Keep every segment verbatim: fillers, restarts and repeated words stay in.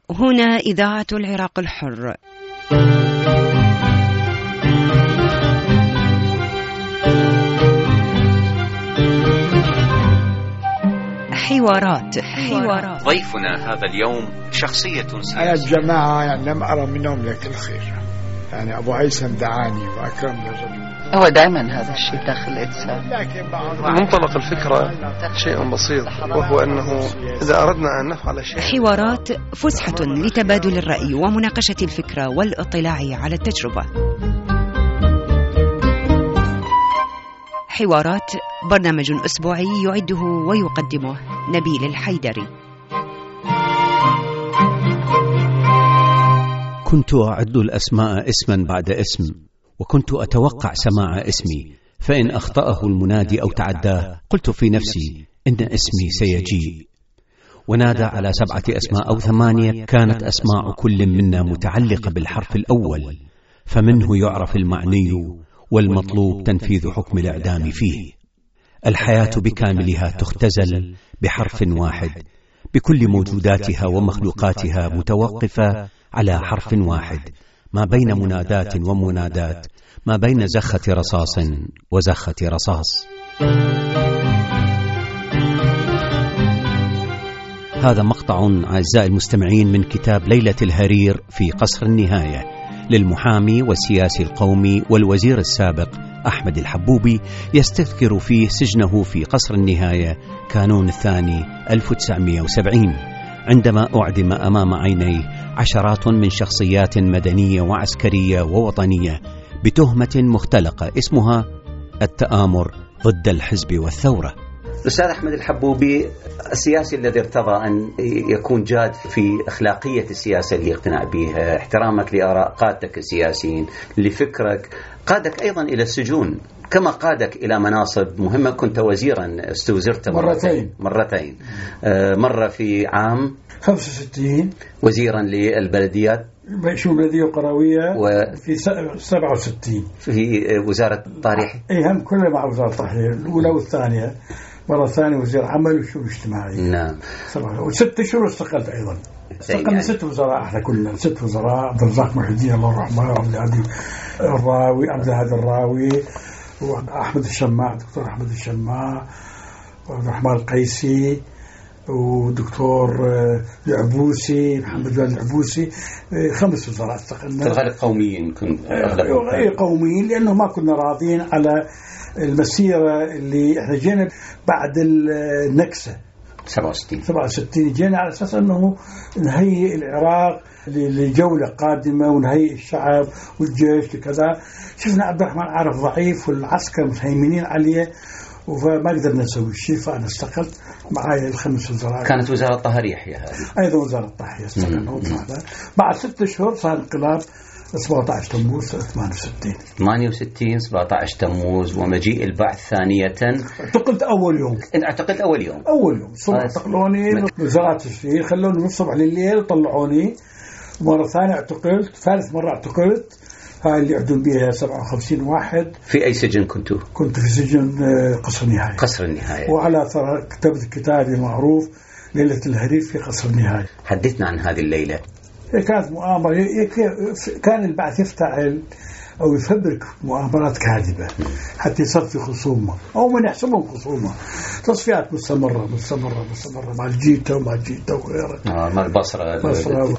هنا إذاعة العراق الحر. حوارات. حوارات ضيفنا هذا اليوم شخصية سياسية. أنا الجماعة يعني لم أرى منهم لك الخير، يعني أبو هيثم دعاني وأكرمني رجل. هو دائما هذا الشيء داخل الإنسان. منطلق الفكرة شيء بسيط، وهو أنه إذا أردنا أن نفعل شيء. حوارات فسحة لتبادل الرأي ومناقشة الفكرة والاطلاع على التجربة. حوارات برنامج أسبوعي يعده ويقدمه نبيل الحيدري. كنت أعد الأسماء اسما بعد اسم، وكنت أتوقع سماع اسمي، فإن أخطأه المنادي أو تعداه قلت في نفسي إن اسمي سيجيء. ونادى على سبعة أسماء أو ثمانية، كانت أسماء كل منا متعلقة بالحرف الأول، فمنه يعرف المعني والمطلوب تنفيذ حكم الإعدام فيه. الحياة بكاملها تختزل بحرف واحد، بكل موجوداتها ومخلوقاتها متوقفة على حرف واحد، ما بين منادات ومنادات، ما بين زخة رصاص وزخة رصاص. هذا مقطع أعزائي المستمعين من كتاب ليلة الهرير في قصر النهاية للمحامي والسياسي القومي والوزير السابق أحمد الحبوبي، يستذكر فيه سجنه في قصر النهاية كانون الثاني ألف وتسعمائة وسبعين، عندما أعدم أمام عينيه عشرات من شخصيات مدنية وعسكرية ووطنية بتهمة مختلقة اسمها التآمر ضد الحزب والثورة. الأستاذ أحمد الحبوبي، السياسي الذي ارتضى أن يكون جاد في أخلاقية السياسة اللي يقتنع بها، احترامك لآراء قادتك السياسيين، لفكرك، قادك أيضا إلى السجون كما قادك إلى مناصب مهمة. كنت وزيرا، استوزرت مرتين مرتين آه مرة في عام خمسة وستين وزيرا للبلديات، شو بلدية وقروية، وفي سبعة وستين في وزارة الطارح. أي هم كلها مع وزارة الطارح، الأولى والثانية، مرة ثانية وزير عمل وشؤون اجتماعية. نعم. وست شهور استقلت أيضا. استقلنا يعني. ست وزراء، احنا كلنا ست وزراء، عبد الرزاق محي الدين الله يرحمه، عبد الهادي الراوي، عبد الهادي الراوي، وأحمد الشماع، دكتور أحمد الشماع، وعبد الرحمن القيسي، ودكتور العبوسي، محمد جواد العبوسي. خمس وزراء استقلنا. في الغالب قوميين كنت أغلب قوميين، لأنه ما كنا راضين على المسيرة اللي احنا جينا بعد النكسة سبعة وستين سبعة وستين، جينا على أساس أنه نهيئ العراق لجولة قادمة ونهيئ الشعب والجيش لكذا. شفنا عبد الرحمن عارف ضعيف والعسكر متهيمنين عليه، وما قدرنا نسوي شيء، فأنا استقلت معايا الخمس وزراء. كانت وزارة طه يحيى هذه أيضا وزارة طه يحيى استقلنا. بعد ست شهور صار انقلاب سبعة عشر تموز ثمانية وستين ثمانية وستين سبعة عشر تموز، ومجيء البعث ثانية. اعتقلت أول يوم. اعتقلت أول يوم أول يوم الصبح اعتقلوني وزارة التشريع، خلوني من الصبح لليل وطلعوني. مرة ثانية اعتقلت، ثالث مرة اعتقلت، هاي اللي يعدون بها سبعة وخمسين واحد. في أي سجن كنتوا؟ كنت في سجن قصر النهاية. قصر النهاية. وعلى ثرى كتبت كتابي معروف ليلة الهرير في قصر النهاية. حدثنا عن هذه الليلة. كانت مؤامرة، كان البعث يفتعل أو يفبرك مؤامرات كاذبة حتى يصفي خصومة أو من يحسبهم خصومة. تصفيات مستمرة مستمرة مستمرة مع الجيتا ومع الجيتا وغيره. آه مع البصرة. البصرة.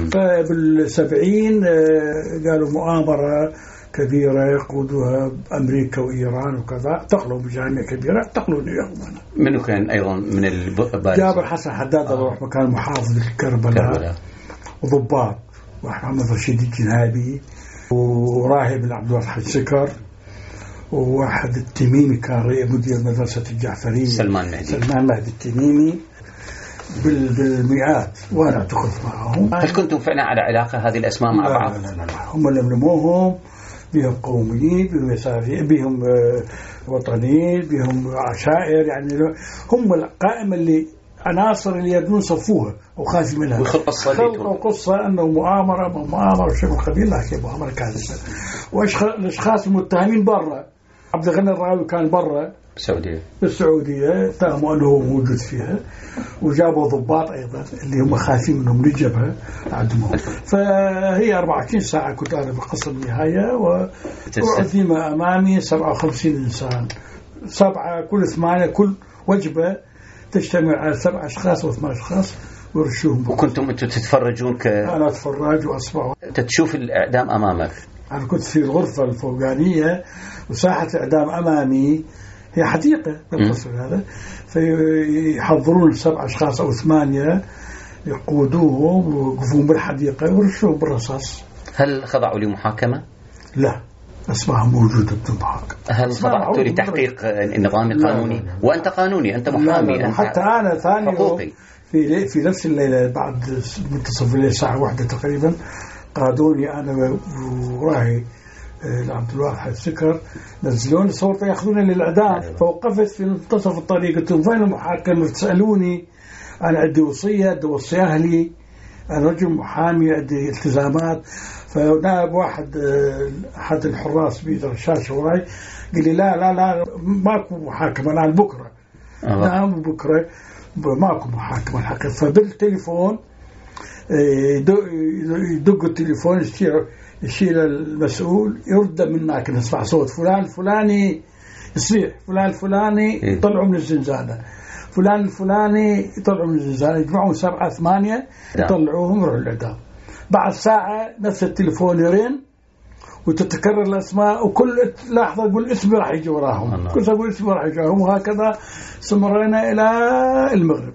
فبالسبعين قالوا مؤامرة كبيرة يقودها أمريكا وإيران وكذا، اعتقلوا بجامعة كبيرة، اعتقلوني يوم. منو كان أيضا من البارز؟ جابر حسن حداد الله يرحمه، كان محافظ الكربلاء، وضباط، ومحمد رشيد الجنابي، وراهب بن عبد الواحد سكر، وواحد التميمي كان مدير مدرسة الجعفرية، سلمان مهدي سلمان مهدي التميمي، بالمئات، وأنا اعتقلت معهم. هل كنتم فعلا على علاقة هذه الأسماء مع بعض؟ لا لا لا لا، هم اللي لموهم، بهم قوميين، بهم يساريين، بهم وطنيين، بهم عشائر، يعني هم القائمة اللي عناصر اللي يدون صفوها وخاف منها. وخلقوا قصة أنه مؤامرة مؤامرة وشيء من قبيل، لكن مؤامرة كاذبة. والأشخاص المتهمين برا، عبد الغني الراوي كان برا بالسعودية بالسعودية اتهموا أنه موجود فيها، وجابوا ضباط أيضا اللي هم خايفين منهم من الجبهة عدموهم. فهي أربعة وعشرين ساعة كنت أنا بقصر النهاية، وعزيم أمامي سبعة وخمسين إنسان، سبعة كل ثمانية، كل وجبة تجتمع على سبع أشخاص وثمان أشخاص ويرشوهم. وكنتم أنتم تتفرجون ك... أنا أتفرج وأسمع. تشوف الإعدام أمامك؟ أنا كنت في الغرفة الفوقانية وساحة الإعدام أمامي، هي حديقة بالقصر هذا، فيحضرون سبع أشخاص أو ثمانية يقودوهم ويوقفون بالحديقة ويرشوهم بالرصاص. هل خضعوا لمحاكمة؟ لا، أسماء موجودة بدون محاكمة. هل خضعتوا لتحقيق النظام القانوني؟ لا لا لا. وأنت قانوني، أنت محامي. لا لا لا. أنت حتى أنا ثاني يوم في في نفس الليلة بعد منتصف الليل الساعة واحدة تقريبا قادوني أنا وراهي عبد الواحد سكر، نزلوني صورتي ياخذوني للإعدام. فوقفت في منتصف الطريق قلت لهم فين المحاكمة؟ تسألوني أنا عندي وصية بدي أوصيها لي، أنا رجل محامي عندي التزامات. فنائب واحد أحد الحراس بيدر الشاشة وراي قال لي لا لا لا ماكو محاكمة الآن بكرة. نعم بكرة ماكو محاكمة الحقيقة. فبالتليفون يدق التليفون يشيل المسؤول يرد منك نسمع صوت فلان الفلاني يصيح، فلان الفلاني يطلعوا من الزنزانة، فلان الفلاني يطلعوا من الزنزانة، يجمعون سبعة ثمانية يطلعوهم يروحوا الإعدام. بعد ساعة نفس التليفون يرن وتتكرر الأسماء، وكل لحظة يقول اسمي راح يجي وراهم، كل يقول اسمي راح يجي وراهم، وهكذا استمرينا إلى المغرب.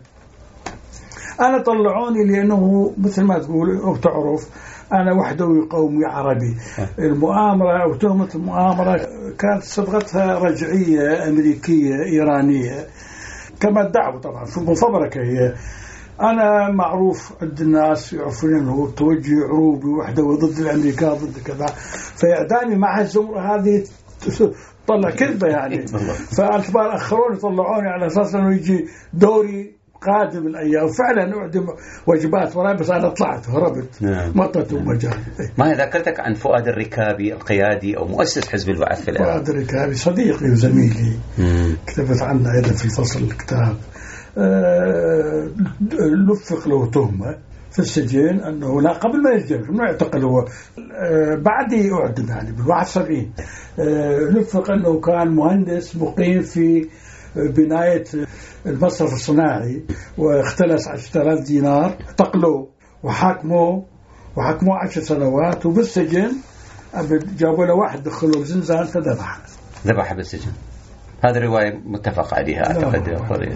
أنا طلعوني لأنه مثل ما تقول أو تعرف أنا وحدوي قومي عربي. المؤامرة أو تهمة المؤامرة كانت صبغتها رجعية أمريكية إيرانية كما ادعوا طبعا في مفبركة. هي أنا معروف عند الناس يعرفون أنه توجه عروبي وحدوي ضد الأمريكان ضد كذا، فإعدامي مع الزمرة هذه طلع كذبة يعني. فالكبار أخروني طلعوني على أساس أنه يجي دوري قادم الأيام، وفعلا أعدم واجبات وراي، بس أنا طلعت هربت مطت ومجال. ما ذكرتك عن فؤاد الركابي القيادي أو مؤسس حزب البعث في العراق؟ فؤاد الركابي صديقي وزميلي، كتبت عنه أيضا في فصل الكتاب. أه لفق له تهمة في السجن أنه لا قبل ما يسجن ما يعتقل هو أه بعدي أعدم يعني بالواحد سبعين. أه لفق أنه كان مهندس مقيم في بناية المصرف الصناعي واختلس عشرة آلاف دينار، اعتقلوه وحاكموه وحاكموه عشر سنوات وبالسجن جابوا له واحد دخلوه بزنزان فذبحه ذبحه بالسجن. هذه الرواية متفق عليها أعتقد.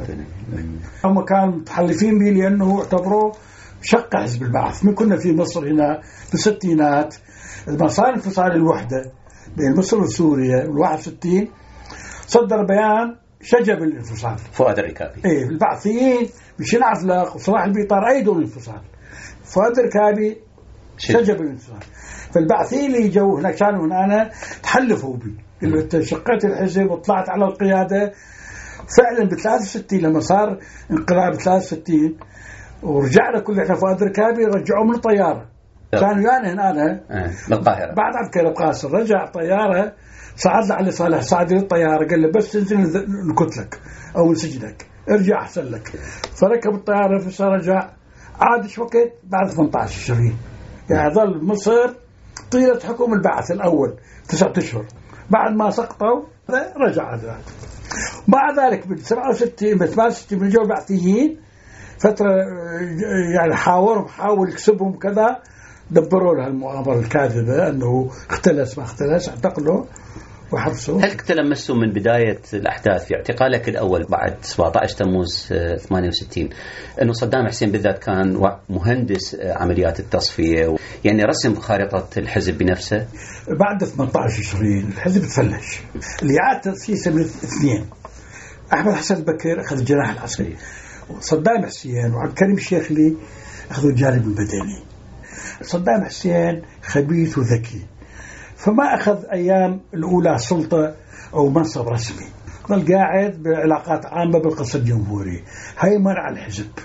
هم كانوا متحلفين به لأنه اعتبروه شق حزب البعث. من كنا في مصر هنا في الستينات لما صار انفصال الوحدة بين مصر وسوريا بالواحد وستين صدر بيان شجب الانفصال. فؤاد الركابي ايه البعثيين مشين عفلق وصلاح البيطار ايدوا الانفصال، فؤاد الركابي شجب الانفصال. فالبعثيين اللي جو هناك كانوا هنا أنا تحلفوا بي قلت شقيت الحزب وطلعت على القيادة. فعلا ب ثلاثة وستين لما صار انقلاب ثلاثة وستين ورجعنا كل احنا فؤاد الركابي رجعوا من الطيارة، كانوا يعني هنا أنا بالقاهرة بعد عبد الكريم قاسر رجع طيارة صعد علي صالح صعد للطيارة قال له بس تنزل نقتلك أو نسجنك ارجع أحسن لك. فركب الطيارة فرجع عاد شو وقت بعد ثمانية عشر شهرين يعني ظل مصر طيلة حكم البعث الأول تسعة أشهر، بعد ما سقطوا رجع عاد. مع ذلك ب سبعة وستين ب ثمانية وستين من جو بعثيين فترة يعني حاورهم حاول يكسبهم كذا، دبروا له المؤامرة الكاذبة أنه اختلس ما اختلس اعتقلوا وحبسوا. هل تلمستوا من بداية الأحداث في اعتقالك الأول بعد سبعة عشر تموز ثمانية وستين أنه صدام حسين بالذات كان مهندس عمليات التصفية يعني رسم خارطة الحزب بنفسه؟ بعد ثمانية عشر تشرين الحزب تفلش. اللي عاد تأسيسه من اثنين أحمد حسن بكر أخذ الجناح العسكري، صدام حسين وعبد الكريم الشيخلي أخذوا الجانب المدني. صدام حسين خبيث وذكي فما أخذ أيام الأولى سلطة أو منصب رسمي، ظل قاعد بعلاقات عامة بالقصر الجمهوري، هيمن على الحزب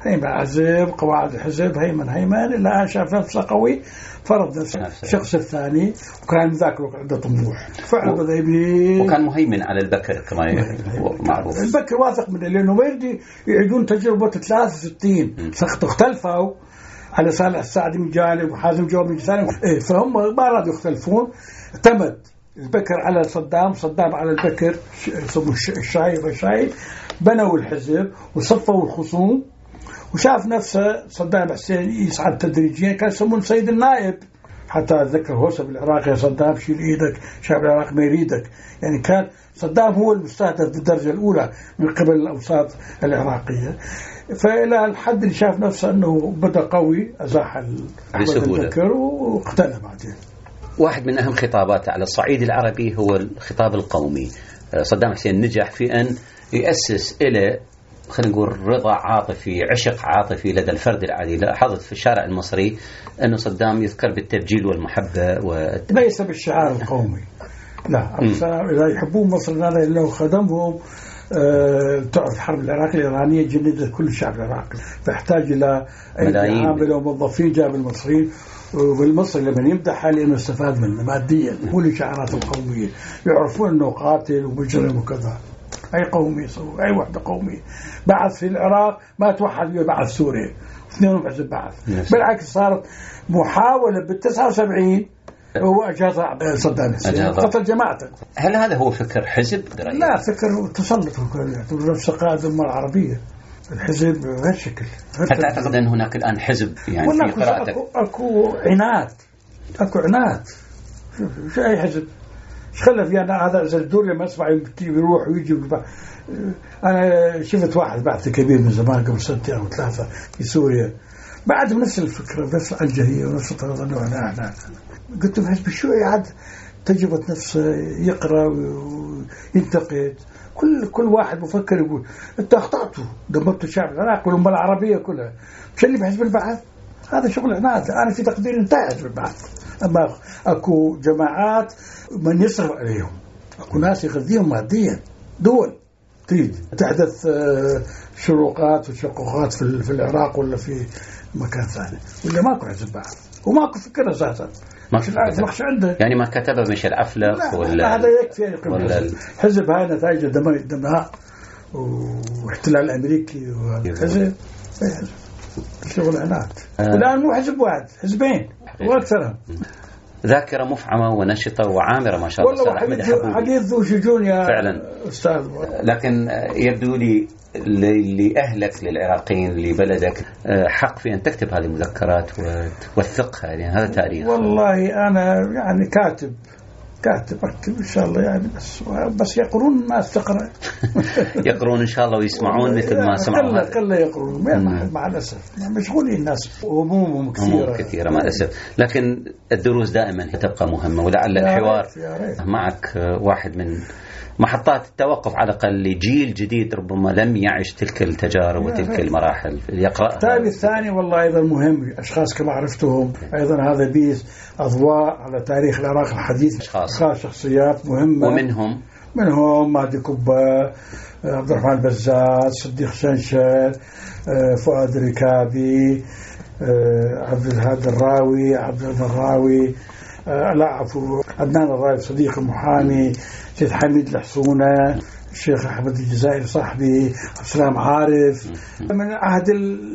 هيمن حزب، قواعد الحزب، هيمن هيمن إلا شاف نفسه قوي فرض نفسه الشخص الثاني، وكان ذاك الوقت عنده طموح فعلا بدأ يبني، وكان مهيمن على البكر كما معروف. البكر واثق منه لأنه ما يريد يعيدون تجربة ثلاثة وستين سخط اختلفوا على صالح السعدي من جانب وحازم جواب من جانب، إيه فهم ما رادوا يختلفون. اعتمد البكر على صدام، صدام على البكر، يسموه الشايب الشايب، بنوا الحزب وصفوا الخصوم، وشاف نفسه صدام حسين يصعد تدريجيا، كان يسمون سيد النائب، حتى أتذكر هوسة بالعراق يا صدام شيل إيدك، شعب العراق ما يريدك، يعني كان صدام هو المستهدف بالدرجة الأولى من قبل الأوساط العراقية. فإلى الحد اللي شاف نفسه أنه بدأ قوي أزاح البكر واقتنع بعدين. واحد من أهم خطاباته على الصعيد العربي هو الخطاب القومي. صدام حسين نجح في أن يأسس إلى خلينا نقول رضا عاطفي، عشق عاطفي لدى الفرد العادي. لاحظت في الشارع المصري أنه صدام يذكر بالتبجيل والمحبة و... ليس بالشعار القومي، لا. إذا يحبون مصر هذا اللي خدمهم. أه تعرف الحرب العراقية الإيرانية جندت كل الشعب العراقي، فاحتاج إلى أيدي عاملة وموظفين جاب المصريين، والمصري لما يمدح لأنه استفاد منه ماديا. كل شعارات القومية يعرفون أنه قاتل ومجرم وكذا. أي قومي يسوي، أي وحدة قومية. بعث في العراق ما توحد به بعث سوريا، اثنين حزب بعث. بالعكس صارت محاولة بالتسعة وسبعين هو أجاز صدام حسين قتل جماعته. هل هذا هو فكر حزب؟ لا، فكر تسلط، يعتبر نفسه قائد الأمة العربية. الحزب بهالشكل. هل تعتقد أن هناك الآن حزب يعني في قراءتك؟ أكو, أكو عناد، أكو عناد. شو أي حزب؟ إيش خلى في أنا هذا زلدور لما أسمع يروح ويجي. أنا شفت واحد بعث كبير من زمان قبل سنتين أو ثلاثة في سوريا بعد نفس الفكرة، نفس العنجهية ونفس الطريقة. أنا قلت له حزب شو يعد تجربة نفسه، يقرأ وينتقد. كل كل واحد مفكر يقول أنت أخطأتوا، دمرتوا الشعب العراقي والأمة العربية كلها، مش اللي بحزب البعث. هذا شغل عناد. أنا في تقدير انتهى حزب البعث. أما أكو جماعات من يصرف عليهم، أكو ناس يغذيهم ماديا، دول تريد تحدث شروقات وشقوقات في العراق ولا في مكان ثاني، ولا ماكو حزب بعث وماكو فكرة أساسا. مش العفلخ عنده، يعني ما كتبه مش العفلخ ولا هذا يكفي ولا الحزب. هاي نتائج دماء واحتلال أمريكي وحزب شغل عناد. آه. والآن مو حزب واحد، حزبين وأكثرهم. ذاكرة مفعمة ونشطة وعامرة ما شاء الله. والله حديث ذو شجون يا فعلا أستاذ. لكن يبدو لي اللي أهلك للعراقيين لبلدك حق في أن تكتب هذه المذكرات وتوثقها، يعني هذا تاريخ. والله أنا يعني كاتب كاتب أكتب إن شاء الله، يعني بس بس يقرون الناس تقرأ. يقرون إن شاء الله ويسمعون مثل ما سمعوا. قلة قلة يقرون مع الأسف، مشغولين الناس وهمومهم كثيرة كثيرة مع الأسف. لكن الدروس دائما تبقى مهمة، ولعل الحوار معك واحد من محطات التوقف على الأقل لجيل جديد ربما لم يعش تلك التجارب وتلك المراحل يقرأ. التالي الثاني والله أيضا مهم، أشخاص كما عرفتهم أيضا هذا بيز أضواء على تاريخ العراق الحديث. أشخاص, أشخاص شخصيات مهمة، ومنهم منهم مهدي كبة، عبد الرحمن البزاز، صديق شنشل، فؤاد ركابي، عبد الهادي الراوي، عبد الهادي الراوي لا عفوا عدنان الراوي صديق المحامي، سيد حميد الحصونة، الشيخ أحمد الجزائري صاحبي، عبد السلام عارف. من عهد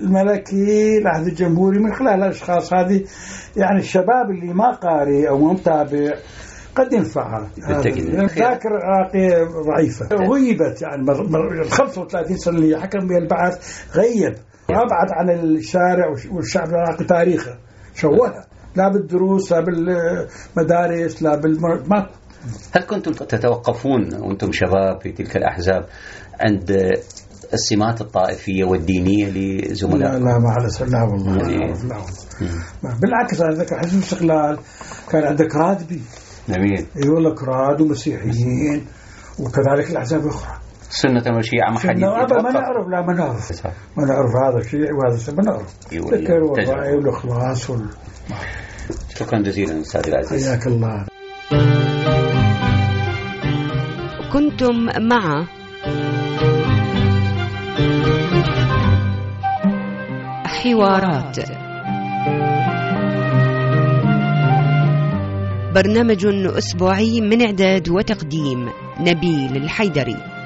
الملكي لعهد الجمهوري، من خلال الأشخاص هذه يعني الشباب اللي ما قاري أو متابع قد ينفعها. الذاكرة العراقية ضعيفة، غيبت يعني ال خمسة وثلاثين سنة اللي حكم بها البعث، غيب وأبعد عن الشارع والشعب العراقي تاريخه، شوهها لا بالدروس لا بالمدارس لا بالما. هل كنتم تتوقفون وأنتم شباب في تلك الأحزاب عند السمات الطائفية والدينية لزملائكم؟ لا لا ما على سلا والله يعني لا, لا والله. بالعكس أنا ذكر حزب الاستقلال كان عندك رادبي جميل، يقول لك راد ومسيحيين وكذلك الأحزاب الأخرى سنة وشيعة ما حد ما نعرف. لا ما نعرف ما نعرف هذا الشيء وهذا الشيء ما نعرف. ذكر والرأي والإخلاص وال... شكرا جزيلا أستاذ العزيز، حياك الله. كنتم مع حوارات. برنامج أسبوعي من إعداد وتقديم نبيل الحيدري.